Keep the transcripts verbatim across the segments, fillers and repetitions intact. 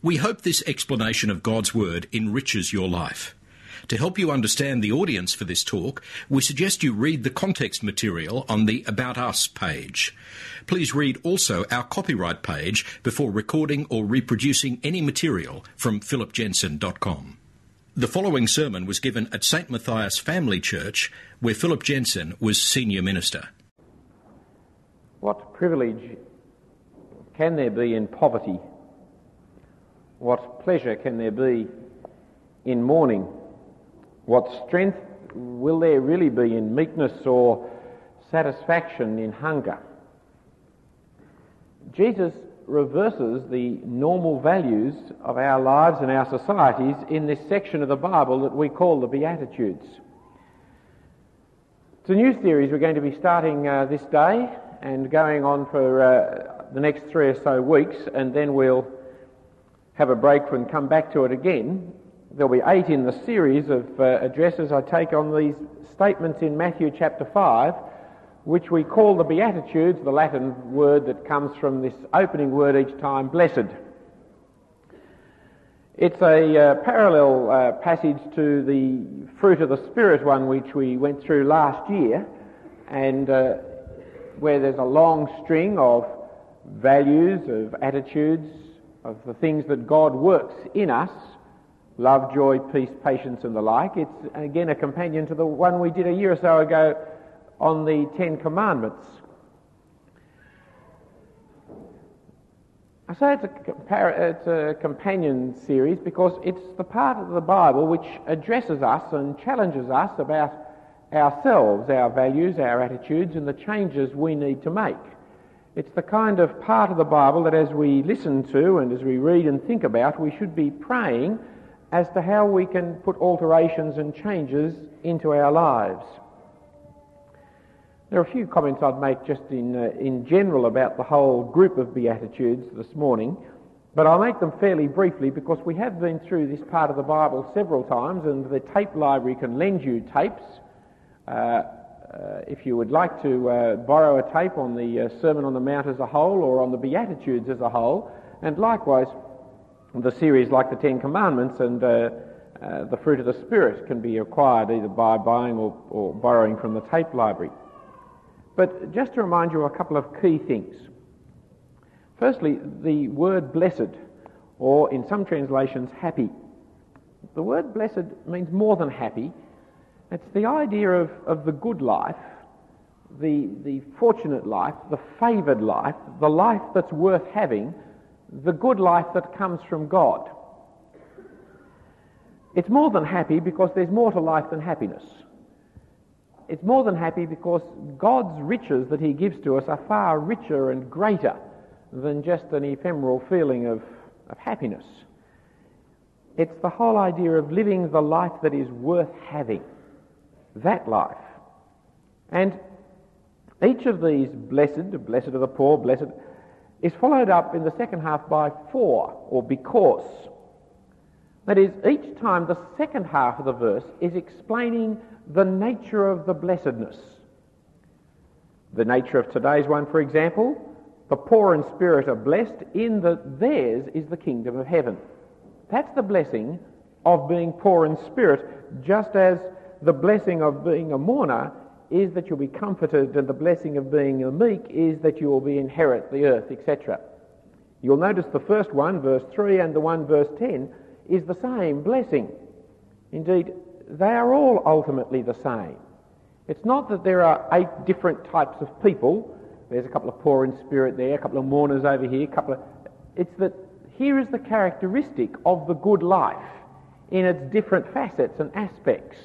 We hope this explanation of God's Word enriches your life. To help you understand the audience for this talk, we suggest you read the context material on the About Us page. Please read also our copyright page before recording or reproducing any material from philip jensen dot com. The following sermon was given at Saint Matthias Family Church, where Philip Jensen was senior minister. What privilege can there be in poverty? What pleasure can there be in mourning? What strength will there really be in meekness, or satisfaction in hunger? Jesus reverses the normal values of our lives and our societies in this section of the Bible that we call the Beatitudes. It's a new series we're going to be starting uh, this day and going on for uh, the next three or so weeks, and then we'll have a break and come back to it again. There'll be eight in the series of uh, addresses I take on these statements in Matthew chapter five, which we call the Beatitudes, the Latin word that comes from this opening word each time, blessed. It's a uh, parallel uh, passage to the fruit of the Spirit one which we went through last year, and uh, where there's a long string of values, of attitudes, of the things that God works in us, love, joy, peace, patience and the like. It's again a companion to the one we did a year or so ago on the Ten Commandments. I say it's a, compar- it's a companion series because it's the part of the Bible which addresses us and challenges us about ourselves, our values, our attitudes and the changes we need to make. It's the kind of part of the Bible that as we listen to and as we read and think about, we should be praying as to how we can put alterations and changes into our lives. There are a few comments I'd make just in uh, in general about the whole group of Beatitudes this morning, but I'll make them fairly briefly because we have been through this part of the Bible several times, and the tape library can lend you tapes. Uh, uh, if you would like to uh, borrow a tape on the uh, Sermon on the Mount as a whole or on the Beatitudes as a whole, and likewise the series like the Ten Commandments and uh, uh, the fruit of the Spirit can be acquired either by buying or, or borrowing from the tape library. But just to remind you of a couple of key things. Firstly, the word blessed, or in some translations happy. The word blessed means more than happy. It's the idea of, of the good life, the, the fortunate life, the favoured life, the life that's worth having, the good life that comes from God. It's more than happy because there's more to life than happiness. It's more than happy because God's riches that he gives to us are far richer and greater than just an ephemeral feeling of, of happiness. It's the whole idea of living the life that is worth having, that life. And each of these blessed, blessed are the poor, blessed, is followed up in the second half by for, or because. That is, each time the second half of the verse is explaining the nature of the blessedness. The nature of today's one, for example, the poor in spirit are blessed in that theirs is the kingdom of heaven. That's the blessing of being poor in spirit, just as the blessing of being a mourner is that you'll be comforted, and the blessing of being a meek is that you will be inherit the earth, et cetera. You'll notice the first one, verse three, and the one, verse ten, is the same blessing. Indeed, they are all ultimately the same. It's not that there are eight different types of people. There's a couple of poor in spirit there, a couple of mourners over here, a couple of... It's that here is the characteristic of the good life in its different facets and aspects.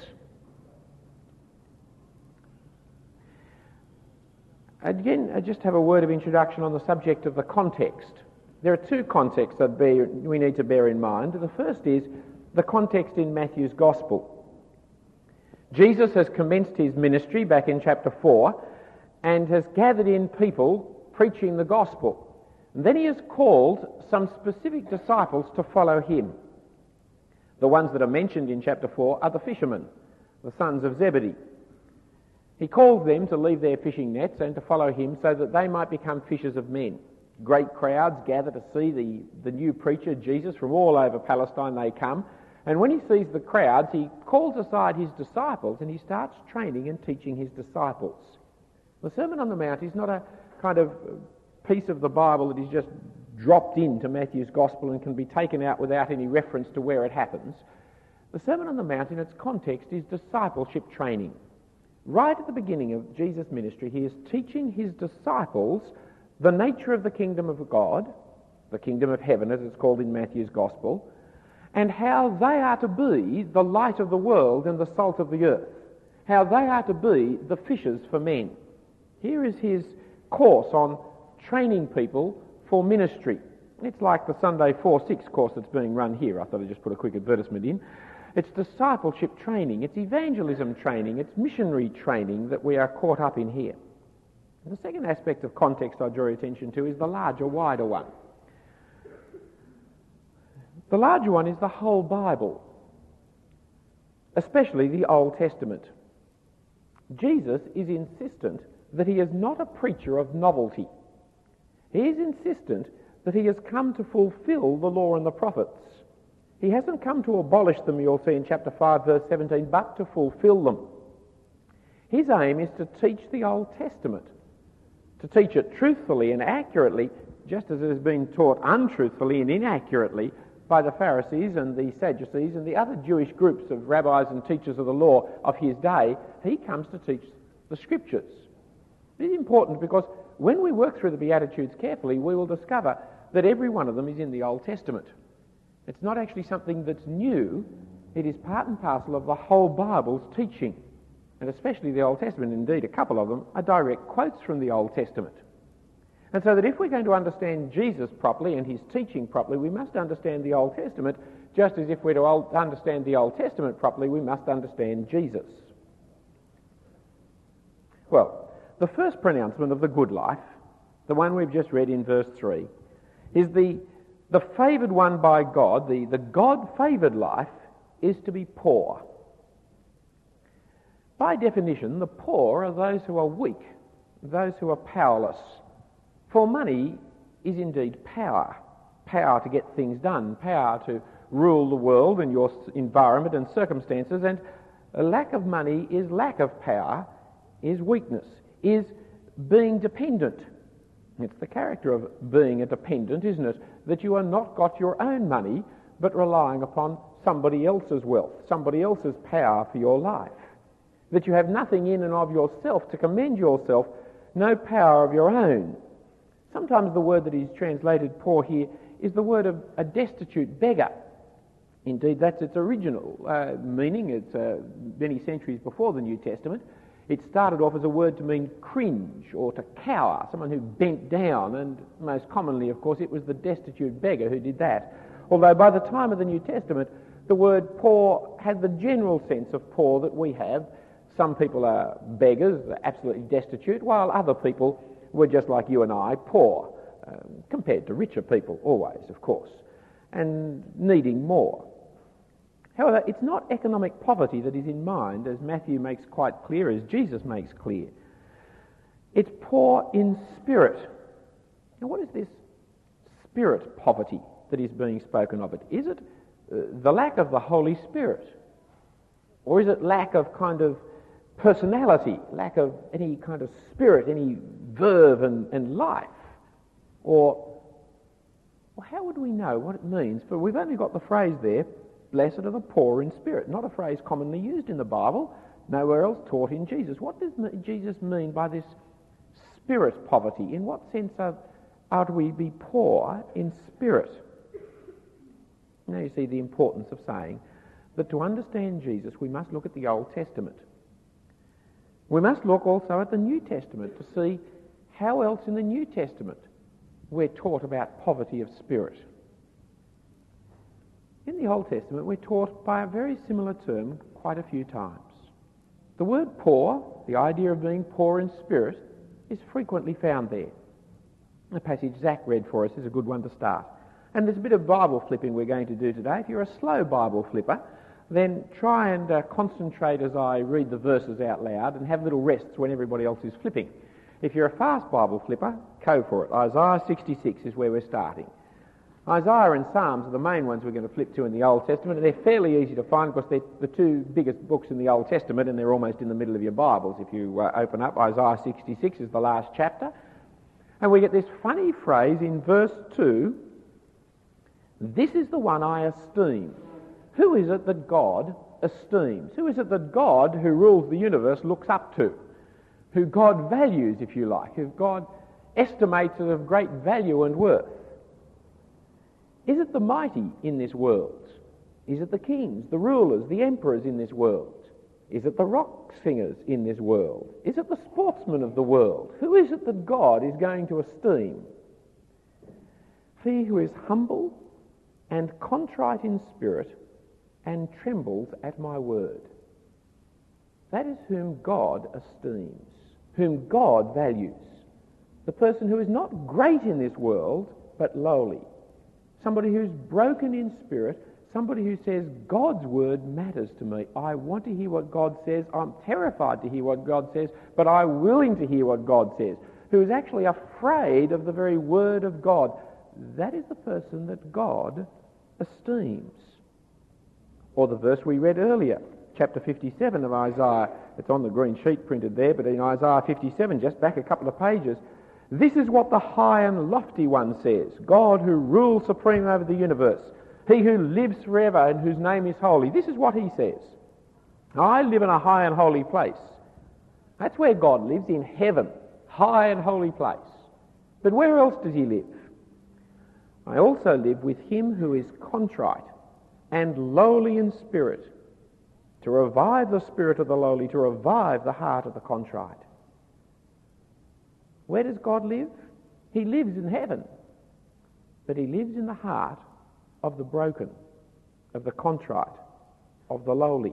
Again, I just have a word of introduction on the subject of the context. There are two contexts that bear, we need to bear in mind. The first is the context in Matthew's Gospel. Jesus has commenced his ministry back in chapter four and has gathered in people preaching the gospel. And then he has called some specific disciples to follow him. The ones that are mentioned in chapter four are the fishermen, the sons of Zebedee. He calls them to leave their fishing nets and to follow him so that they might become fishers of men. Great crowds gather to see the, the new preacher, Jesus. From all over Palestine they come. And when he sees the crowds, he calls aside his disciples and he starts training and teaching his disciples. The Sermon on the Mount is not a kind of piece of the Bible that is just dropped into Matthew's Gospel and can be taken out without any reference to where it happens. The Sermon on the Mount in its context is discipleship training. Right at the beginning of Jesus' ministry, he is teaching his disciples the nature of the kingdom of God, the kingdom of heaven as it's called in Matthew's Gospel, and how they are to be the light of the world and the salt of the earth, how they are to be the fishers for men. Here is his course on training people for ministry. It's like the Sunday four six course that's being run here. I thought I'd just put a quick advertisement in. It's discipleship training, it's evangelism training, it's missionary training that we are caught up in here. And the second aspect of context I draw your attention to is the larger, wider one. The larger one is the whole Bible, especially the Old Testament. Jesus is insistent that he is not a preacher of novelty. He is insistent that he has come to fulfill the law and the prophets. He hasn't come to abolish them, you'll see in chapter five, verse seventeen, but to fulfill them. His aim is to teach the Old Testament, to teach it truthfully and accurately, just as it has been taught untruthfully and inaccurately by the Pharisees and the Sadducees and the other Jewish groups of rabbis and teachers of the law of his day. He comes to teach the Scriptures. It is important because when we work through the Beatitudes carefully, we will discover that every one of them is in the Old Testament. It's not actually something that's new. It is part and parcel of the whole Bible's teaching, and especially the Old Testament. Indeed, a couple of them are direct quotes from the Old Testament. And so that if we're going to understand Jesus properly and his teaching properly, we must understand the Old Testament, just as if we're to understand the Old Testament properly, we must understand Jesus. Well, the first pronouncement of the good life, the one we've just read in verse three, is the, the favoured one by God, the, the God-favoured life, is to be poor. By definition, the poor are those who are weak, those who are powerless. For money is indeed power, power to get things done, power to rule the world and your environment and circumstances, and a lack of money is lack of power, is weakness, is being dependent. It's the character of being a dependent, isn't it? That you are not got your own money, but relying upon somebody else's wealth, somebody else's power for your life. That you have nothing in and of yourself to commend yourself, no power of your own. Sometimes the word that is translated poor here is the word of a destitute beggar. Indeed, that's its original uh, meaning. It's uh, many centuries before the New Testament. It started off as a word to mean cringe or to cower, someone who bent down, and most commonly, of course, it was the destitute beggar who did that. Although by the time of the New Testament, the word poor had the general sense of poor that we have. Some people are beggars, absolutely destitute, while other people were just like you and I, poor, um, compared to richer people, always, of course, and needing more. However, it's not economic poverty that is in mind, as Matthew makes quite clear, as Jesus makes clear. It's poor in spirit. Now, what is this spirit poverty that is being spoken of? It is it uh, the lack of the Holy Spirit? Or is it lack of kind of personality, lack of any kind of spirit, any verve and, and life? Or well, how would we know what it means? For we've only got the phrase there, blessed are the poor in spirit, not a phrase commonly used in the Bible, nowhere else taught in Jesus. What does Jesus mean by this spirit poverty? In what sense are, are we be poor in spirit? Now you see the importance of saying that to understand Jesus we must look at the Old Testament. We must look also at the New Testament to see how else in the New Testament we're taught about poverty of spirit. In the Old Testament we're taught by a very similar term quite a few times. The word poor, the idea of being poor in spirit, is frequently found there. The passage Zach read for us is a good one to start. And there's a bit of Bible flipping we're going to do today. If you're a slow Bible flipper, then try and uh, concentrate as I read the verses out loud and have little rests when everybody else is flipping. If you're a fast Bible flipper, go for it. Isaiah sixty-six is where we're starting. Isaiah and Psalms are the main ones we're going to flip to in the Old Testament, and they're fairly easy to find because they're the two biggest books in the Old Testament, and they're almost in the middle of your Bibles. If you uh, open up, Isaiah sixty-six is the last chapter, and we get this funny phrase in verse two, "This is the one I esteem." Who is it that God esteems? Who is it that God, who rules the universe, looks up to? Who God values, if you like, who God estimates as of great value and worth? Is it the mighty in this world? Is it the kings, the rulers, the emperors in this world? Is it the rock singers in this world? Is it the sportsmen of the world? Who is it that God is going to esteem? He who is humble and contrite in spirit and trembles at my word. That is whom God esteems, whom God values. The person who is not great in this world, but lowly. Somebody who's broken in spirit, somebody who says, God's word matters to me. I want to hear what God says. I'm terrified to hear what God says, but I'm willing to hear what God says. Who is actually afraid of the very word of God. That is the person that God esteems. Or the verse we read earlier, chapter fifty-seven of Isaiah. It's on the green sheet printed there, but in Isaiah fifty-seven, just back a couple of pages, this is what the high and lofty one says, God who rules supreme over the universe, he who lives forever and whose name is holy. This is what he says. I live in a high and holy place. That's where God lives, in heaven, high and holy place. But where else does he live? I also live with him who is contrite and lowly in spirit, to revive the spirit of the lowly, to revive the heart of the contrite. Where does God live? He lives in heaven, but he lives in the heart of the broken, of the contrite, of the lowly.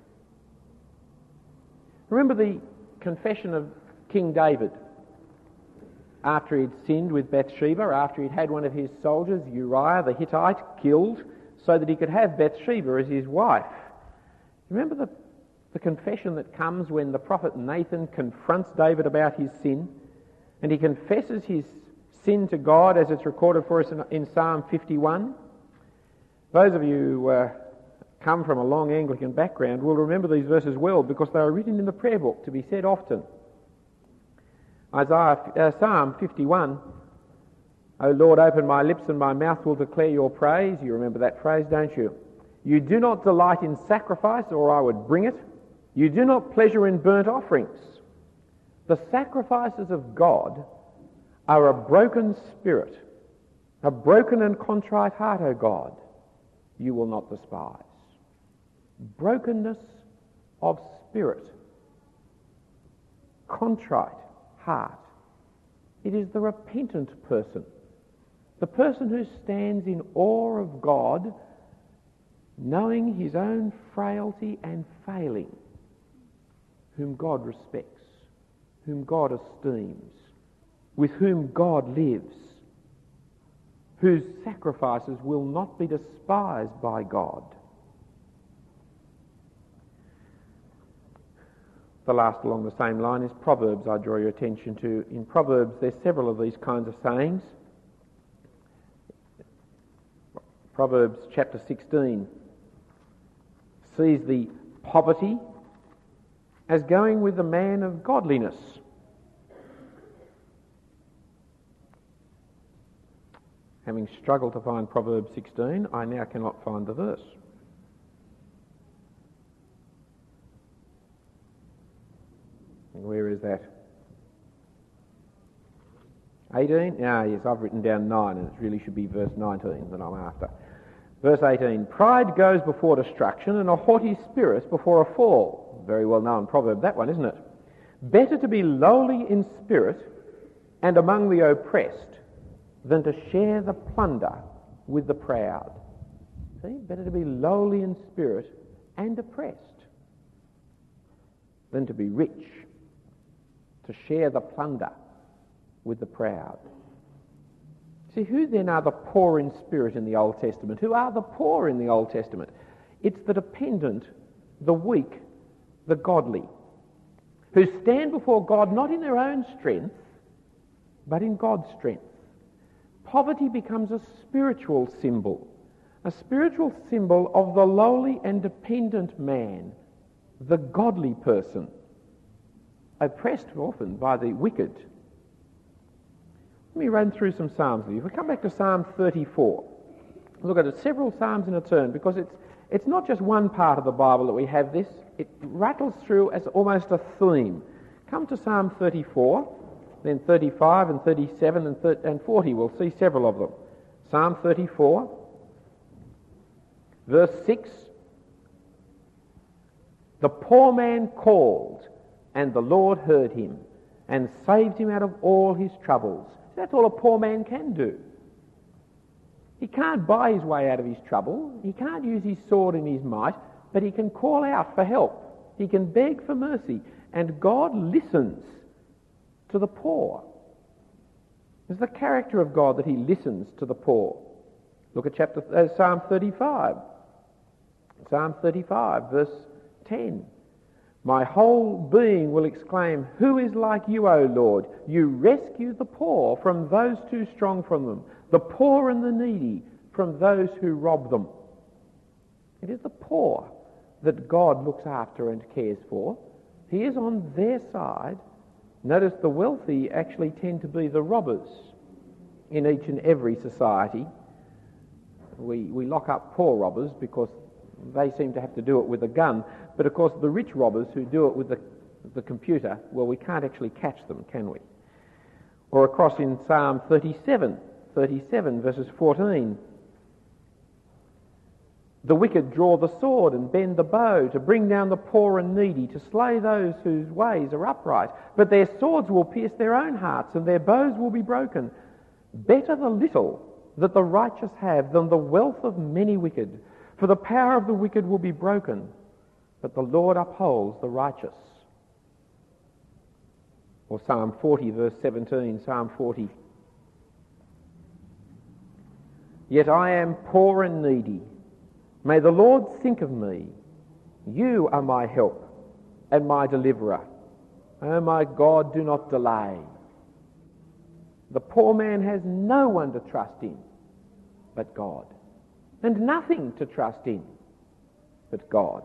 Remember the confession of King David after he'd sinned with Bathsheba, after he'd had one of his soldiers, Uriah the Hittite, killed so that he could have Bathsheba as his wife. Remember the, the confession that comes when the prophet Nathan confronts David about his sin, and he confesses his sin to God as it's recorded for us in, in Psalm fifty-one. Those of you who uh, come from a long Anglican background will remember these verses well because they are written in the prayer book to be said often. Isaiah, uh, Psalm fifty-one, O Lord, open my lips and my mouth will declare your praise. You remember that phrase, don't you? You do not delight in sacrifice, or I would bring it. You do not pleasure in burnt offerings. The sacrifices of God are a broken spirit, a broken and contrite heart, O God, you will not despise. Brokenness of spirit, contrite heart. It is the repentant person, the person who stands in awe of God, knowing his own frailty and failing, whom God respects, whom God esteems, with whom God lives, whose sacrifices will not be despised by God. The last along the same line is Proverbs I draw your attention to. In Proverbs there's several of these kinds of sayings. Proverbs chapter sixteen sees the poverty as going with the man of godliness. Having struggled to find Proverbs sixteen, I now cannot find the verse. Where is that? eighteen? Ah, yes, I've written down nine, and it really should be verse nineteen that I'm after. Verse eighteen, pride goes before destruction, and a haughty spirit before a fall. Very well known proverb, that one, isn't it? Better to be lowly in spirit and among the oppressed than to share the plunder with the proud. See, better to be lowly in spirit and oppressed than to be rich, to share the plunder with the proud. See, who then are the poor in spirit in the Old Testament? Who are the poor in the Old Testament? It's the dependent, the weak, the godly. who stand before God not in their own strength, but in God's strength. Poverty becomes a spiritual symbol, a spiritual symbol of the lowly and dependent man, the godly person, oppressed often by the wicked. Let me run through some Psalms with you. If we come back to Psalm thirty-four, look at it, several Psalms in a turn, because it's it's not just one part of the Bible that we have this, it rattles through as almost a theme. Come to Psalm thirty-four, then thirty-five and thirty-seven and, thirty and forty, we'll see several of them. Psalm thirty-four, verse six, the poor man called, and the Lord heard him, and saved him out of all his troubles. That's all a poor man can do. He can't buy his way out of his trouble. He can't use his sword and his might, but he can call out for help. He can beg for mercy, and God listens to the poor. It's the character of God that he listens to the poor. Look at chapter uh, Psalm thirty-five. Psalm thirty-five, verse ten. My whole being will exclaim, who is like you, O Lord? You rescue the poor from those too strong from them, the poor and the needy from those who rob them. It is the poor that God looks after and cares for. He is on their side. Notice the wealthy actually tend to be the robbers in each and every society. We, we lock up poor robbers because they seem to have to do it with a gun. But of course the rich robbers who do it with the, the computer, well, we can't actually catch them, can we? Or across in Psalm thirty-seven, thirty-seven verses fourteen. The wicked draw the sword and bend the bow to bring down the poor and needy, to slay those whose ways are upright. But their swords will pierce their own hearts, and their bows will be broken. Better the little that the righteous have than the wealth of many wicked. For the power of the wicked will be broken, but the Lord upholds the righteous. Or Psalm forty, verse seventeen, Psalm forty. Yet I am poor and needy. May the Lord think of me. You are my help and my deliverer. O my God, do not delay. The poor man has no one to trust in but God, and nothing to trust in but God.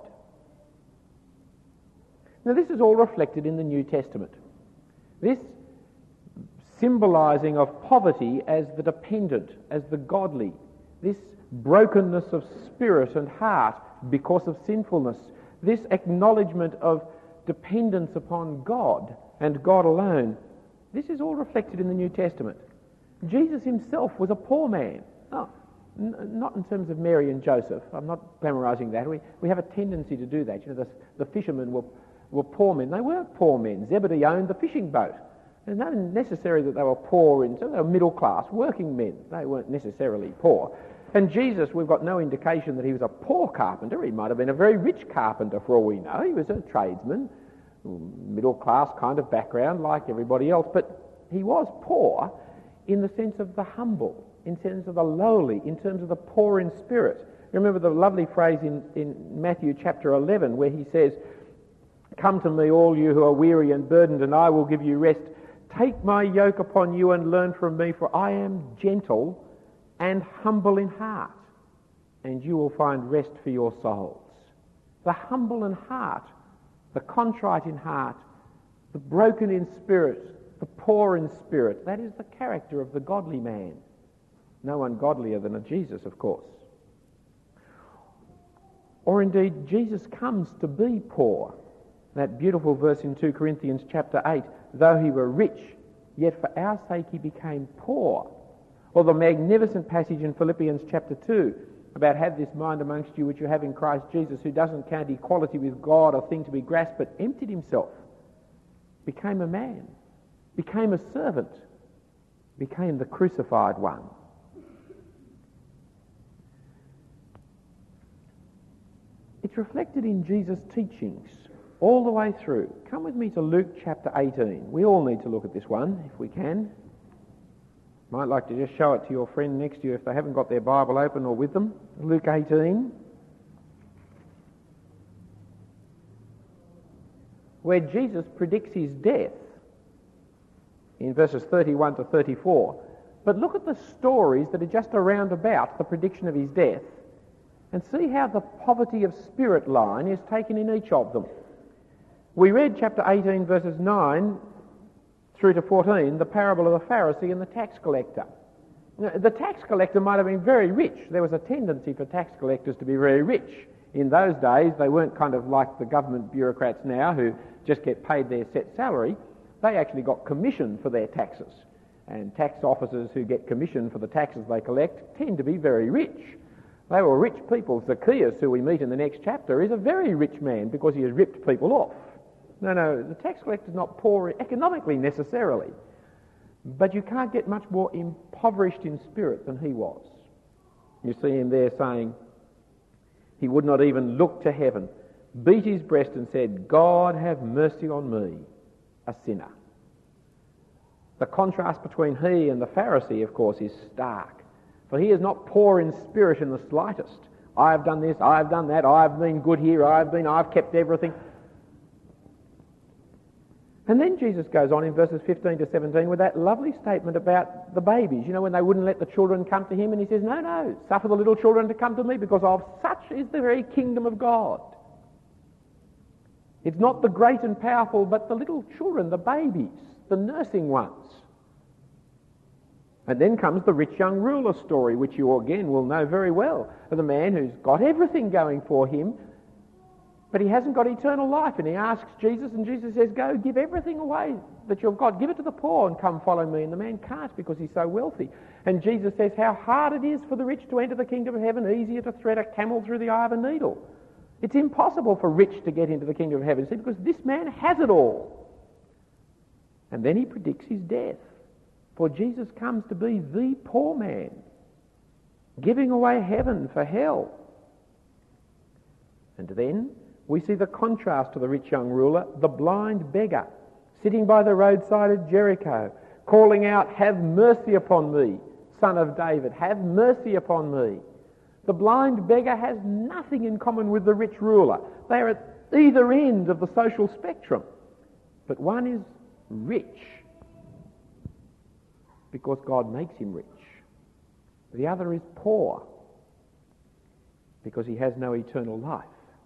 Now this is all reflected in the New Testament. This symbolising of poverty as the dependent, as the godly, this brokenness of spirit and heart because of sinfulness, this acknowledgement of dependence upon God and God alone, this is all reflected in the New Testament. Jesus himself was a poor man. Oh, n- not in terms of Mary and Joseph. I'm not glamorising that. We, we have a tendency to do that. You know, the, the fishermen were, were poor men. They weren't poor men. Zebedee owned the fishing boat. It's not necessary that they were poor, in, so they were middle class, working men. They weren't necessarily poor. And Jesus, we've got no indication that he was a poor carpenter. He might have been a very rich carpenter for all we know. He was a tradesman, middle class kind of background like everybody else. But he was poor in the sense of the humble, in terms of the lowly, in terms of the poor in spirit. Remember the lovely phrase in, in Matthew chapter eleven where he says, "Come to me all you who are weary and burdened, and I will give you rest. Take my yoke upon you and learn from me, for I am gentle and humble in heart, and you will find rest for your souls." The humble in heart, the contrite in heart, the broken in spirit, the poor in spirit, that is the character of the godly man. No one godlier than a Jesus, of course. Or indeed, Jesus comes to be poor. That beautiful verse in two Corinthians chapter eight, though he were rich, yet for our sake he became poor. Or the magnificent passage in Philippians chapter two about have this mind amongst you which you have in Christ Jesus, who doesn't count equality with God a thing to be grasped, but emptied himself, became a man, became a servant, became the crucified one. It's reflected in Jesus' teachings all the way through. Come with me to Luke chapter eighteen. We all need to look at this one if we can. Might like to just show it to your friend next to you if they haven't got their Bible open or with them. Luke eighteen. where Jesus predicts his death in verses thirty-one to thirty-four. But look at the stories that are just around about the prediction of his death and see how the poverty of spirit line is taken in each of them. We read chapter eighteen, verses nine through to fourteen, the parable of the Pharisee and the tax collector. Now, the tax collector might have been very rich. There was a tendency for tax collectors to be very rich. In those days, they weren't kind of like the government bureaucrats now who just get paid their set salary. They actually got commission for their taxes. And tax officers who get commission for the taxes they collect tend to be very rich. They were rich people. Zacchaeus, who we meet in the next chapter, is a very rich man because he has ripped people off. No, no, the tax collector is not poor economically necessarily, but you can't get much more impoverished in spirit than he was. You see him there saying he would not even look to heaven, beat his breast and said, "God, have mercy on me, a sinner." The contrast between he and the Pharisee, of course, is stark. For he is not poor in spirit in the slightest. I have done this, I have done that, I have been good here, I have been, I've kept everything. And then Jesus goes on in verses fifteen to seventeen with that lovely statement about the babies. You know, when they wouldn't let the children come to him, and he says, no, no, suffer the little children to come to me, because of such is the very kingdom of God. It's not the great and powerful, but the little children, the babies, the nursing ones. And then comes the rich young ruler story, which you again will know very well, of the man who's got everything going for him, but he hasn't got eternal life. And he asks Jesus, and Jesus says, go, give everything away that you've got. Give it to the poor and come follow me. And the man can't because he's so wealthy. And Jesus says how hard it is for the rich to enter the kingdom of heaven, easier to thread a camel through the eye of a needle. It's impossible for rich to get into the kingdom of heaven, see, because this man has it all. And then he predicts his death. For Jesus comes to be the poor man, giving away heaven for hell. And then we see the contrast to the rich young ruler, the blind beggar, sitting by the roadside of Jericho, calling out, have mercy upon me, Son of David, have mercy upon me. The blind beggar has nothing in common with the rich ruler. They are at either end of the social spectrum. But one is rich because God makes him rich. The other is poor because he has no eternal life.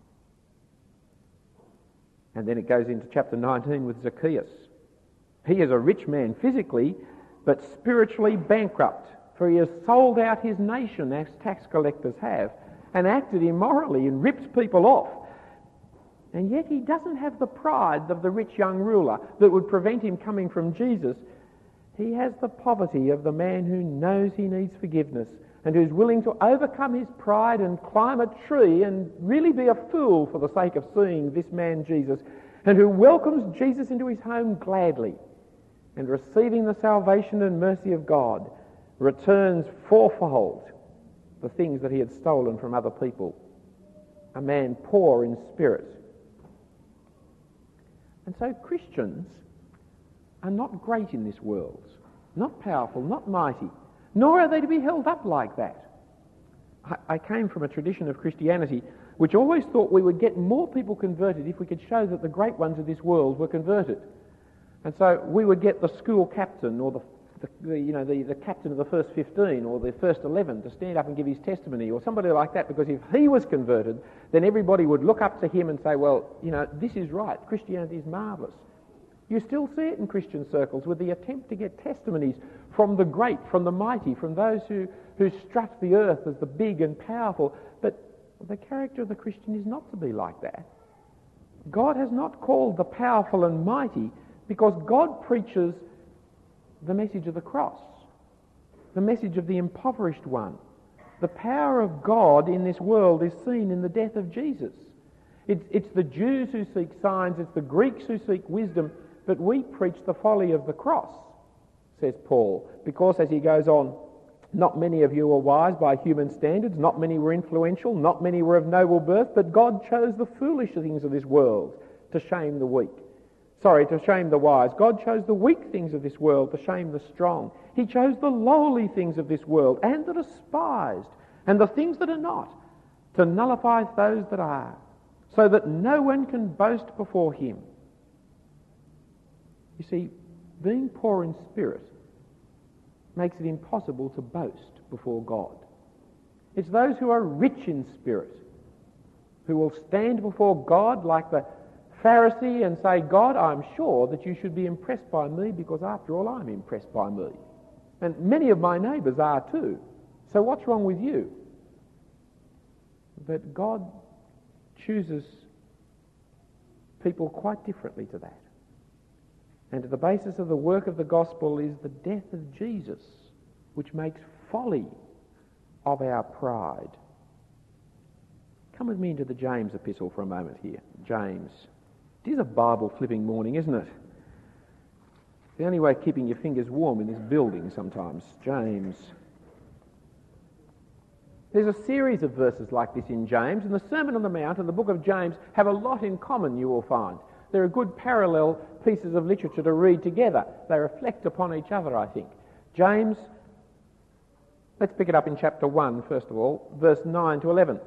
And then it goes into chapter nineteen with Zacchaeus. He is a rich man physically, but spiritually bankrupt, for he has sold out his nation, as tax collectors have, and acted immorally and ripped people off. And yet he doesn't have the pride of the rich young ruler that would prevent him coming from Jesus. He has the poverty of the man who knows he needs forgiveness and who's willing to overcome his pride and climb a tree and really be a fool for the sake of seeing this man Jesus, and who welcomes Jesus into his home gladly, and receiving the salvation and mercy of God, returns fourfold the things that he had stolen from other people. A man poor in spirit. And so Christians are not great in this world, not powerful, not mighty, nor are they to be held up like that. I, I came from a tradition of Christianity which always thought we would get more people converted if we could show that the great ones of this world were converted. And so we would get the school captain or the, the, the you know the, the captain of the first fifteen or the first eleven to stand up and give his testimony, or somebody like that, because if he was converted, then everybody would look up to him and say, well, you know, this is right, Christianity is marvellous. You still see it in Christian circles with the attempt to get testimonies from the great, from the mighty, from those who, who strut the earth as the big and powerful. But the character of the Christian is not to be like that. God has not called the powerful and mighty because God preaches the message of the cross, the message of the impoverished one. The power of God in this world is seen in the death of Jesus. It's, it's the Jews who seek signs, it's the Greeks who seek wisdom, but we preach the folly of the cross, says Paul, because, as he goes on, not many of you were wise by human standards, not many were influential, not many were of noble birth, but God chose the foolish things of this world to shame the weak. Sorry, to shame the wise. God chose the weak things of this world to shame the strong. He chose the lowly things of this world and the despised and the things that are not to nullify those that are, so that no one can boast before him. You see, being poor in spirit makes it impossible to boast before God. It's those who are rich in spirit who will stand before God like the Pharisee and say, God, I'm sure that you should be impressed by me because after all I'm impressed by me. And many of my neighbours are too. So what's wrong with you? But God chooses people quite differently to that. And at the basis of the work of the gospel is the death of Jesus, which makes folly of our pride. Come with me into the James epistle for a moment here. James. It is a Bible flipping morning, isn't it? The only way of keeping your fingers warm in this building sometimes. James. There's a series of verses like this in James, and the Sermon on the Mount and the book of James have a lot in common, you will find. They're a good parallel pieces of literature to read together. They reflect upon each other, I think. James, let's pick it up in chapter one, first of all, verse nine to eleven.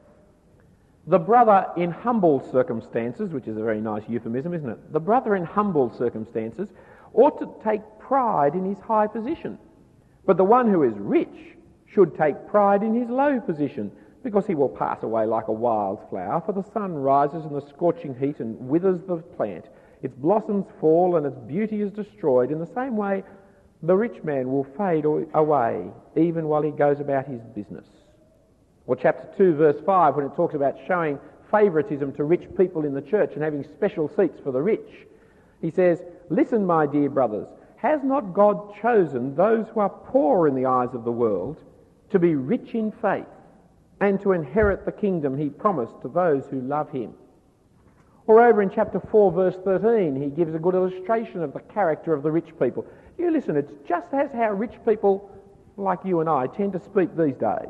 The brother in humble circumstances, which is a very nice euphemism, isn't it? The brother in humble circumstances ought to take pride in his high position. But the one who is rich should take pride in his low position, because he will pass away like a wild flower, for the sun rises in the scorching heat and withers the plant. Its blossoms fall and its beauty is destroyed. In the same way, the rich man will fade away, even while he goes about his business. Or chapter two, verse five, when it talks about showing favouritism to rich people in the church and having special seats for the rich. He says, listen, my dear brothers, has not God chosen those who are poor in the eyes of the world to be rich in faith and to inherit the kingdom he promised to those who love him? Or over in chapter four, verse thirteen, he gives a good illustration of the character of the rich people. You listen, it's just as how rich people like you and I tend to speak these days.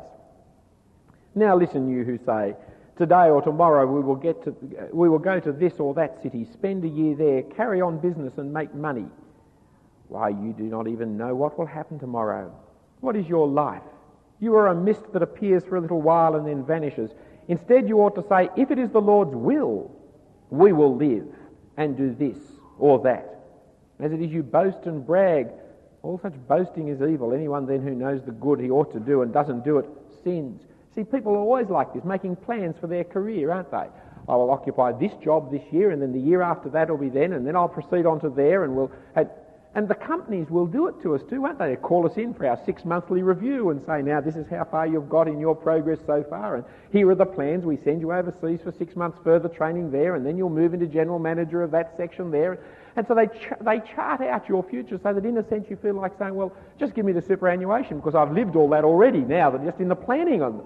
Now listen, you who say, today or tomorrow we will get to, we will go to this or that city, spend a year there, carry on business and make money. Why, you do not even know what will happen tomorrow. What is your life? You are a mist that appears for a little while and then vanishes. Instead, you ought to say, if it is the Lord's will, we will live and do this or that. As it is you boast and brag, all such boasting is evil. Anyone then who knows the good he ought to do and doesn't do it sins. See, people are always like this, making plans for their career, aren't they? I will occupy this job this year, and then the year after that will be then, and then I'll proceed on to there, and we'll... And, and the companies will do it to us too, won't they? They call us in for our six-monthly review and say, now, this is how far you've got in your progress so far, and here are the plans. We send you overseas for six months further training there, and then you'll move into general manager of that section there. And so they ch- they chart out your future so that in a sense you feel like saying, well, just give me the superannuation because I've lived all that already now, that just in the planning on.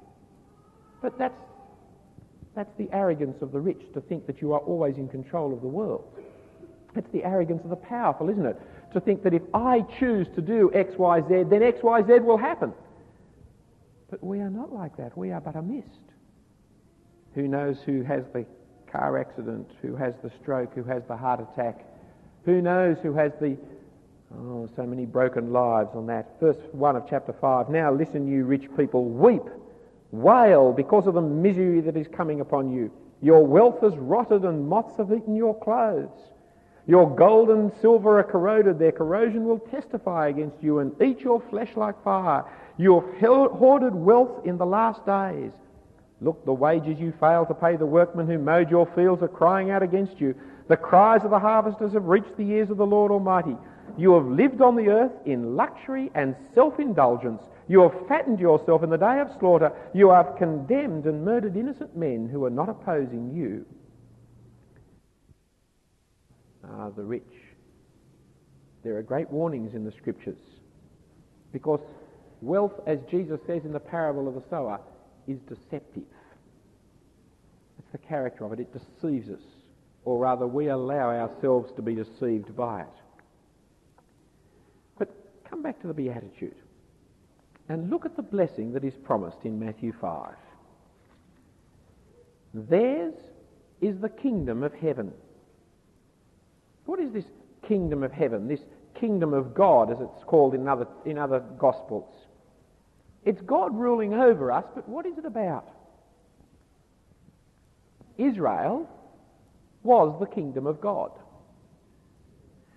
But that's that's the arrogance of the rich, to think that you are always in control of the world. It's the arrogance of the powerful, isn't it? To think that if I choose to do X, Y, Z, then X, Y, Z will happen. But we are not like that. We are but a mist. Who knows who has the car accident, who has the stroke, who has the heart attack? Who knows who has the... Oh, so many broken lives on that. Verse one of chapter five. Now listen, you rich people, weep, wail because of the misery that is coming upon you. Your wealth is rotted and moths have eaten your clothes. Your gold and silver are corroded. Their corrosion will testify against you and eat your flesh like fire. You have hoarded wealth in the last days. Look, the wages you failed to pay the workmen who mowed your fields are crying out against you. The cries of the harvesters have reached the ears of the Lord Almighty. You have lived on the earth in luxury and self-indulgence. You have fattened yourself in the day of slaughter. You have condemned and murdered innocent men who are not opposing you. Ah, the rich. There are great warnings in the scriptures, because wealth, as Jesus says in the parable of the sower, is deceptive. It's the character of it. It deceives us, or rather we allow ourselves to be deceived by it. But come back to the Beatitude and look at the blessing that is promised in Matthew five. Theirs is the kingdom of heaven. What is this kingdom of heaven, this kingdom of God, as it's called in other, in other Gospels? It's God ruling over us, but what is it about? Israel was the kingdom of God.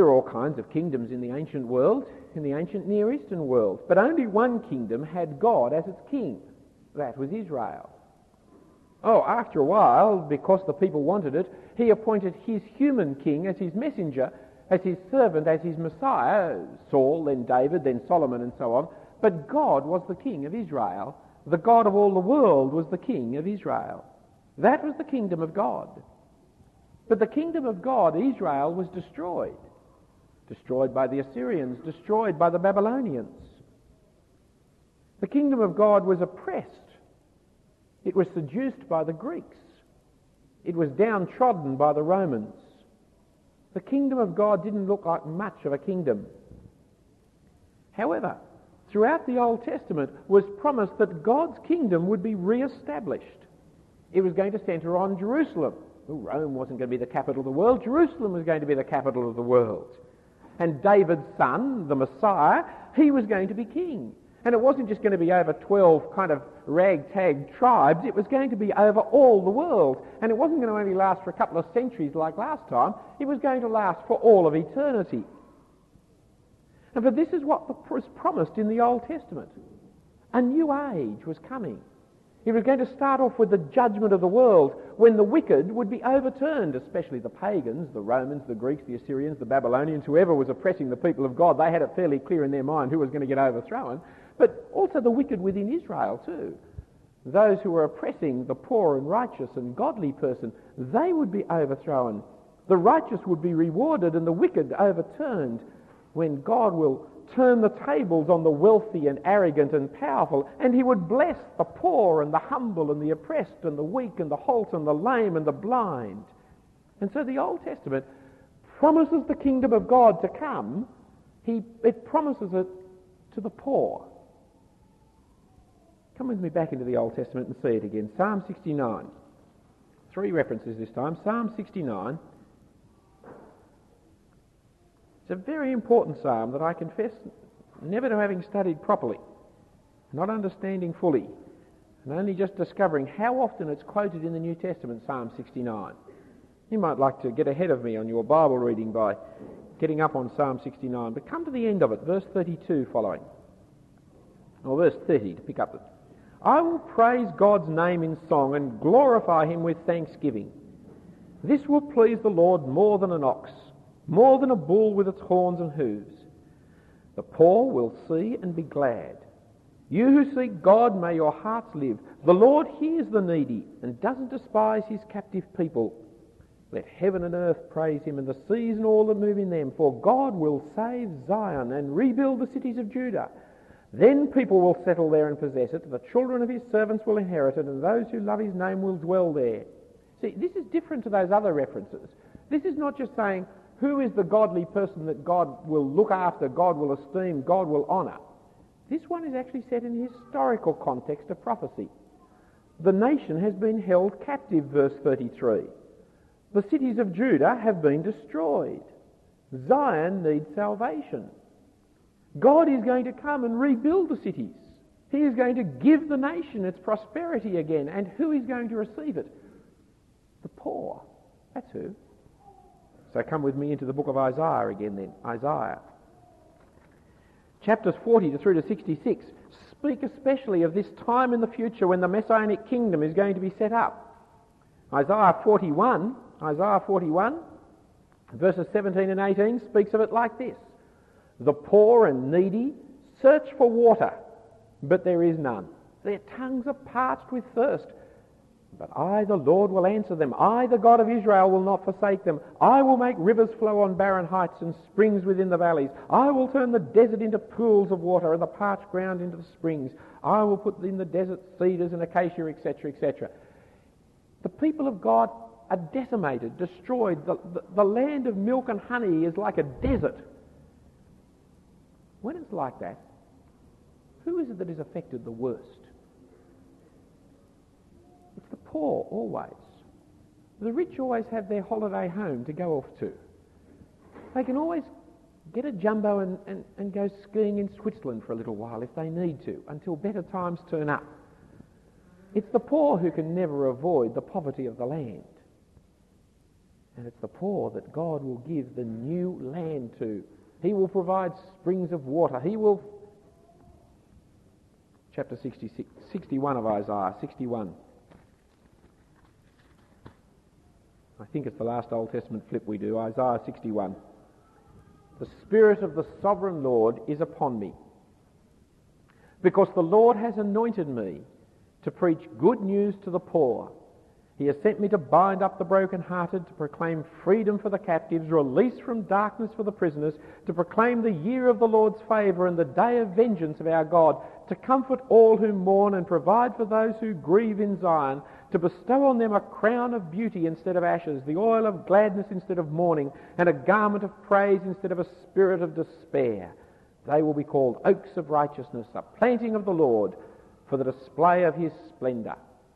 There are all kinds of kingdoms in the ancient world, in the ancient Near Eastern world, but only one kingdom had God as its king. That was Israel. Oh, after a while, because the people wanted it, he appointed his human king as his messenger, as his servant, as his Messiah, Saul, then David, then Solomon, and so on. But God was the king of Israel. The God of all the world was the king of Israel. That was the kingdom of God. But the kingdom of God, Israel, was destroyed. Destroyed by the Assyrians, destroyed by the Babylonians. The kingdom of God was oppressed. It was seduced by the Greeks. It was downtrodden by the Romans. The kingdom of God didn't look like much of a kingdom. However, throughout the Old Testament was promised that God's kingdom would be re-established. It was going to centre on Jerusalem. Well, Rome wasn't going to be the capital of the world. Jerusalem was going to be the capital of the world. And David's son, the Messiah, he was going to be king. And it wasn't just going to be over twelve kind of ragtag tribes, it was going to be over all the world. And it wasn't going to only last for a couple of centuries like last time, it was going to last for all of eternity. And for this is what was promised in the Old Testament. A new age was coming. It was going to start off with the judgment of the world, when the wicked would be overturned, especially the pagans, the Romans, the Greeks, the Assyrians, the Babylonians, whoever was oppressing the people of God. They had it fairly clear in their mind who was going to get overthrown. But also the wicked within Israel too. Those who were oppressing the poor and righteous and godly person, they would be overthrown. The righteous would be rewarded and the wicked overturned, when God will turn the tables on the wealthy and arrogant and powerful, and he would bless the poor and the humble and the oppressed and the weak and the halt and the lame and the blind. And so the Old Testament promises the kingdom of God to come. He, it promises it to the poor. Come with me back into the Old Testament and see it again. Psalm sixty-nine. Three references this time. Psalm sixty-nine. It's a very important psalm that I confess never to having studied properly, not understanding fully, and only just discovering how often it's quoted in the New Testament, Psalm sixty-nine. You might like to get ahead of me on your Bible reading by getting up on Psalm sixty-nine, but come to the end of it, verse thirty-two following, or verse thirty to pick up it. I will praise God's name in song and glorify him with thanksgiving. This will please the Lord more than an ox, more than a bull with its horns and hooves. The poor will see and be glad. You who seek God, may your hearts live. The Lord hears the needy and doesn't despise his captive people. Let heaven and earth praise him, and the seas and all that move in them, for God will save Zion and rebuild the cities of Judah. Then people will settle there and possess it. The children of his servants will inherit it, and those who love his name will dwell there. See, this is different to those other references. This is not just saying, who is the godly person that God will look after, God will esteem, God will honour? This one is actually set in historical context of prophecy. The nation has been held captive, verse thirty-three. The cities of Judah have been destroyed. Zion needs salvation. God is going to come and rebuild the cities. He is going to give the nation its prosperity again. And who is going to receive it? The poor. That's who. So come with me into the book of Isaiah again then. Isaiah. Chapters forty to through to sixty-six speak especially of this time in the future when the Messianic kingdom is going to be set up. Isaiah forty-one, Isaiah forty-one, verses seventeen and eighteen speaks of it like this. The poor and needy search for water, but there is none. Their tongues are parched with thirst. But I, the Lord, will answer them. I, the God of Israel, will not forsake them. I will make rivers flow on barren heights and springs within the valleys. I will turn the desert into pools of water and the parched ground into the springs. I will put in the desert cedars and acacia, et cetera, et cetera. The people of God are decimated, destroyed. The, the, the land of milk and honey is like a desert. When it's like that, who is it that is affected the worst? It's the poor, always. The rich always have their holiday home to go off to. They can always get a jumbo and, and, and go skiing in Switzerland for a little while if they need to, until better times turn up. It's the poor who can never avoid the poverty of the land. And it's the poor that God will give the new land to. He will provide springs of water. He will... Chapter sixty-six, sixty-one of Isaiah, sixty-one. I think it's the last Old Testament flip we do, Isaiah sixty-one. The Spirit of the Sovereign Lord is upon me, because the Lord has anointed me to preach good news to the poor. He has sent me to bind up the brokenhearted, to proclaim freedom for the captives, release from darkness for the prisoners, to proclaim the year of the Lord's favour and the day of vengeance of our God, to comfort all who mourn and provide for those who grieve in Zion, to bestow on them a crown of beauty instead of ashes, the oil of gladness instead of mourning, and a garment of praise instead of a spirit of despair. They will be called oaks of righteousness, a planting of the Lord, for the display of his splendour.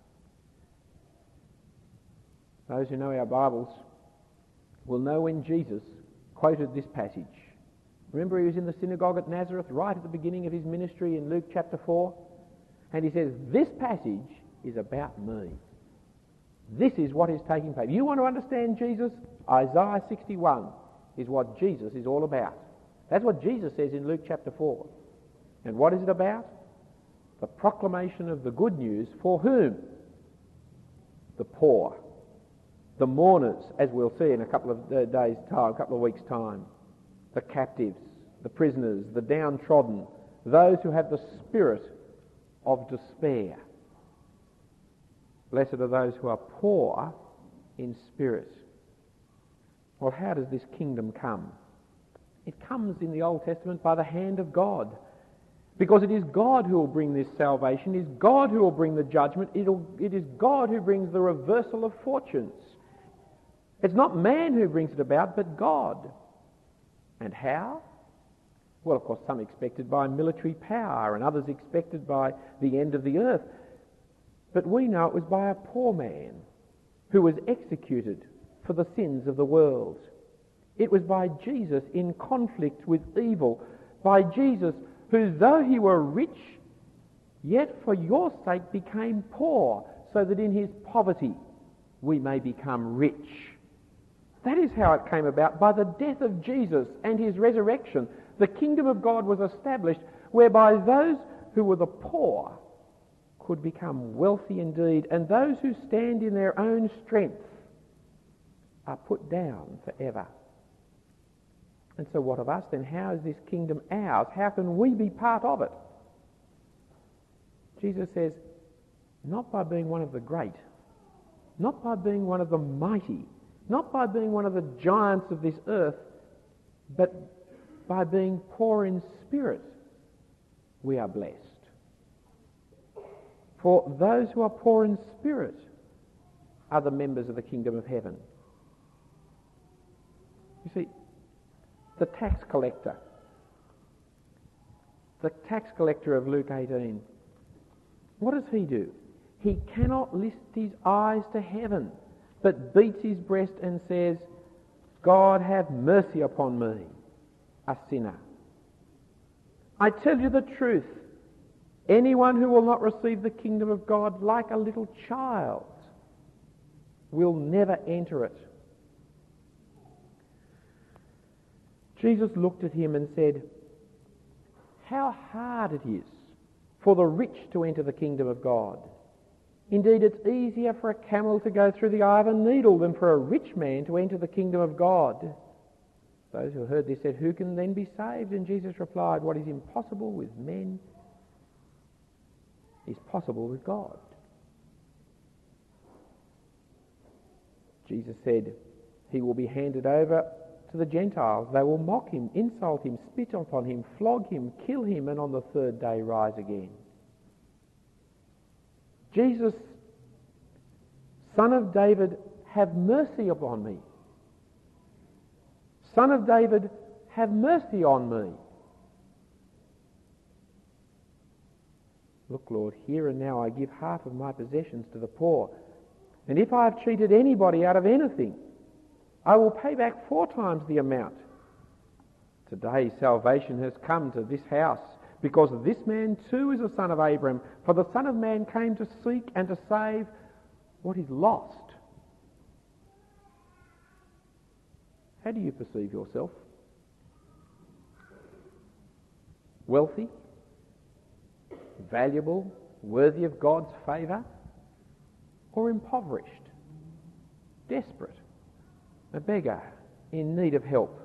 Those who know our Bibles will know when Jesus quoted this passage. Remember, he was in the synagogue at Nazareth right at the beginning of his ministry in Luke chapter four, and he says, this passage is about me. This is what is taking place. You want to understand Jesus? Isaiah sixty-one is what Jesus is all about. That's what Jesus says in Luke chapter four. And what is it about? The proclamation of the good news for whom? The poor. The mourners, as we'll see in a couple of uh, days' time, a couple of weeks' time. The captives, the prisoners, the downtrodden, those who have the spirit of despair. Blessed are those who are poor in spirit. Well, how does this kingdom come? It comes in the Old Testament by the hand of God. Because it is God who will bring this salvation. It is God who will bring the judgment. It'll, it is God who brings the reversal of fortunes. It's not man who brings it about, but God. And how? Well, of course, some expected by military power and others expected by the end of the earth. But we know it was by a poor man who was executed for the sins of the world. It was by Jesus in conflict with evil, by Jesus who, though he were rich, yet for your sake became poor, so that in his poverty we may become rich. That is how it came about. By the death of Jesus and his resurrection, the kingdom of God was established, whereby those who were the poor could become wealthy indeed, and those who stand in their own strength are put down forever. And so what of us then? How is this kingdom ours? How can we be part of it? Jesus says, not by being one of the great, not by being one of the mighty, not by being one of the giants of this earth, but by being poor in spirit, we are blessed. For those who are poor in spirit are the members of the kingdom of heaven. You see, the tax collector, the tax collector of Luke eighteen, what does he do? He cannot lift his eyes to heaven, but beats his breast and says, God, have mercy upon me, a sinner. I tell you the truth, anyone who will not receive the kingdom of God like a little child will never enter it. Jesus looked at him and said, how hard it is for the rich to enter the kingdom of God. Indeed, it's easier for a camel to go through the eye of a needle than for a rich man to enter the kingdom of God. Those who heard this said, who can then be saved? And Jesus replied, what is impossible with men is possible with God. Jesus said, he will be handed over to the Gentiles. They will mock him, insult him, spit upon him, flog him, kill him, and on the third day rise again. Jesus, Son of David, have mercy upon me. Son of David, have mercy on me. Look, Lord, here and now I give half of my possessions to the poor. And if I have cheated anybody out of anything, I will pay back four times the amount. Today salvation has come to this house, because this man too is a son of Abraham. For the Son of Man came to seek and to save what is lost. How do you perceive yourself? Wealthy? Valuable? Worthy of God's favour? Or impoverished? Desperate? A beggar in need of help?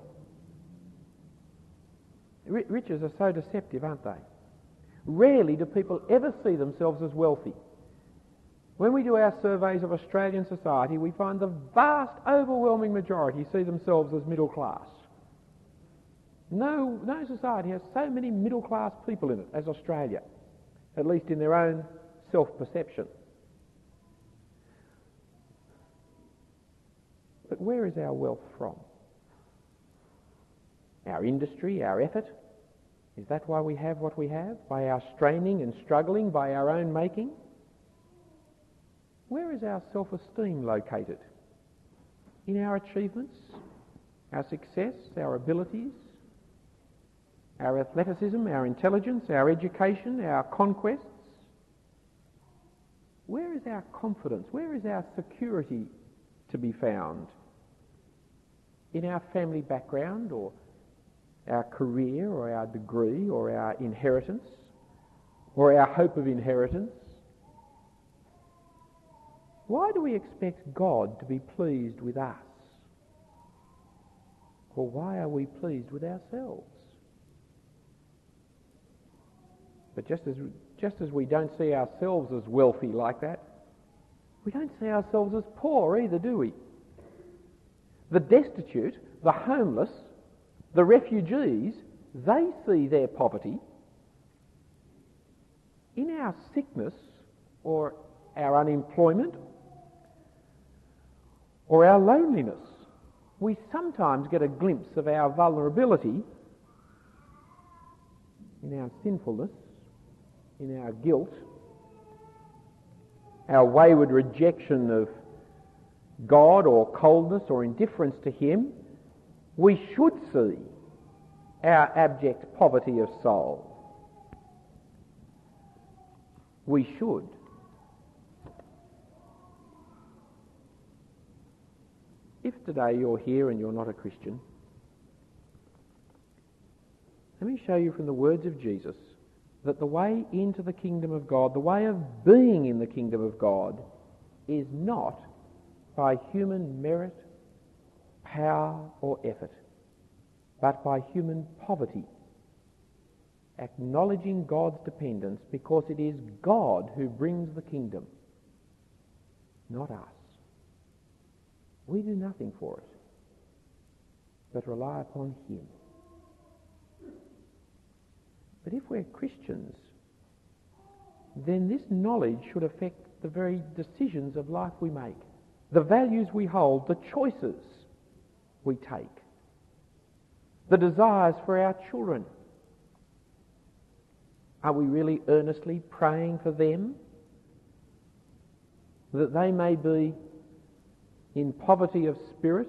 R- riches are so deceptive, aren't they? Rarely do people ever see themselves as wealthy. When we do our surveys of Australian society, we find the vast, overwhelming majority see themselves as middle class. No, no society has so many middle class people in it as Australia, at least in their own self-perception. But where is our wealth from? Our industry, our effort? Is that why we have what we have? By our straining and struggling, by our own making? Where is our self-esteem located? In our achievements, our success, our abilities, our athleticism, our intelligence, our education, our conquests? Where is our confidence? Where is our security to be found? In our family background, or our career, or our degree, or our inheritance, or our hope of inheritance? Why do we expect God to be pleased with us? Or why are we pleased with ourselves? But just as, just as we don't see ourselves as wealthy like that, we don't see ourselves as poor either, do we? The destitute, the homeless, the refugees, they see their poverty. In our sickness or our unemployment or our loneliness, we sometimes get a glimpse of our vulnerability in our sinfulness, in our guilt, our wayward rejection of God or coldness or indifference to Him. We should see our abject poverty of soul. We should. If today you're here and you're not a Christian, let me show you from the words of Jesus that the way into the kingdom of God, the way of being in the kingdom of God, is not by human merit, power or effort, but by human poverty, acknowledging God's dependence, because it is God who brings the kingdom, not us. We do nothing for it, but rely upon Him. But if we're Christians, then this knowledge should affect the very decisions of life we make, the values we hold, the choices we take, the desires for our children. Are we really earnestly praying for them, that they may be in poverty of spirit?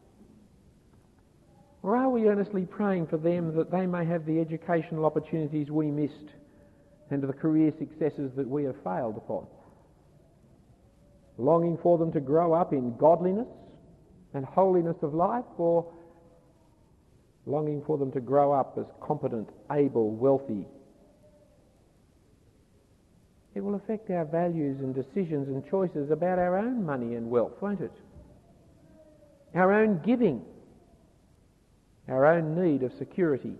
Or are we earnestly praying for them that they may have the educational opportunities we missed and the career successes that we have failed upon? Longing for them to grow up in godliness and holiness of life, or longing for them to grow up as competent, able, wealthy? It will affect our values and decisions and choices about our own money and wealth, won't it? Our own giving, our own need of security.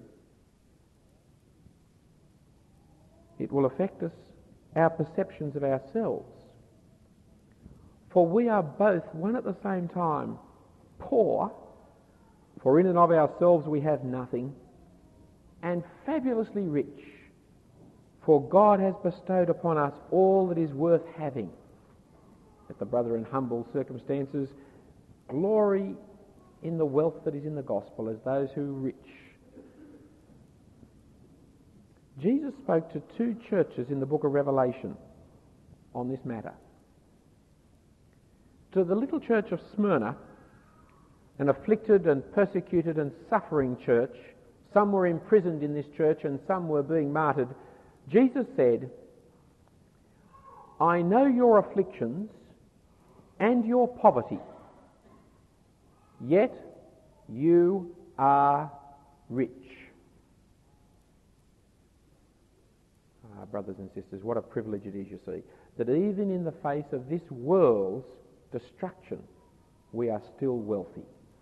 It will affect us, our perceptions of ourselves. For we are both, one at the same time, poor, for in and of ourselves we have nothing, and fabulously rich, for God has bestowed upon us all that is worth having. Let the brother in humble circumstances glory in the wealth that is in the gospel as those who are rich. Jesus spoke to two churches in the book of Revelation on this matter. To the little church of Smyrna, an afflicted and persecuted and suffering church, some were imprisoned in this church and some were being martyred, Jesus said, "I know your afflictions and your poverty, yet You are rich. Ah, brothers and sisters, what a privilege it is, you see, that even in the face of this world's destruction, we are still wealthy.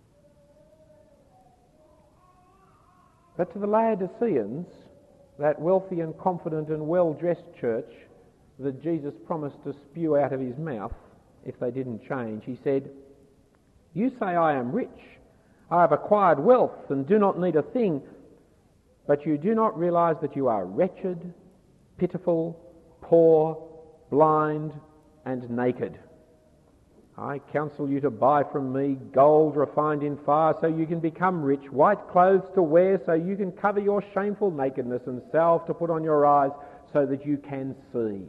But to the Laodiceans, that wealthy and confident and well-dressed church that Jesus promised to spew out of his mouth if they didn't change, he said, "You say I am rich, I have acquired wealth and do not need a thing, but you do not realise that you are wretched, pitiful, poor, blind and naked. I counsel you to buy from me gold refined in fire so you can become rich, white clothes to wear so you can cover your shameful nakedness, and salve to put on your eyes so that you can see."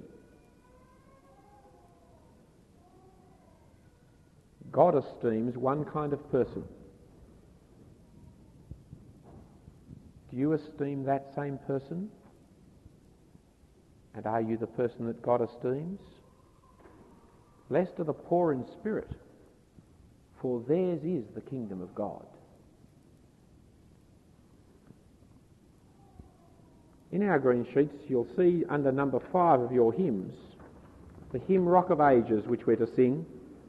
God esteems one kind of person. Do you esteem that same person? And are you the person that God esteems? Blessed are the poor in spirit, for theirs is the kingdom of God. In our green sheets, you'll see under number five of your hymns, the hymn Rock of Ages, which we're to sing.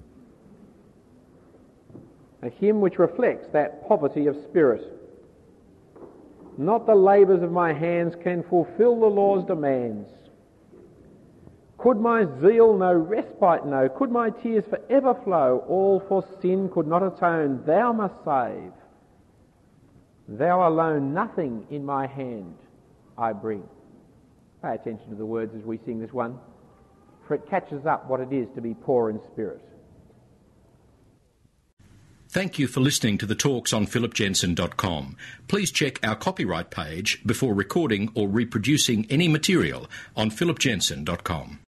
A hymn which reflects that poverty of spirit. Not the labours of my hands can fulfil the law's demands. Could my zeal no respite know? Could my tears for ever flow? All for sin could not atone. Thou must save. Thou alone, nothing in my hand I bring. Pay attention to the words as we sing this one, for it catches up what it is to be poor in spirit. Thank you for listening to the talks on philip jensen dot com. Please check our copyright page before recording or reproducing any material on philip jensen dot com.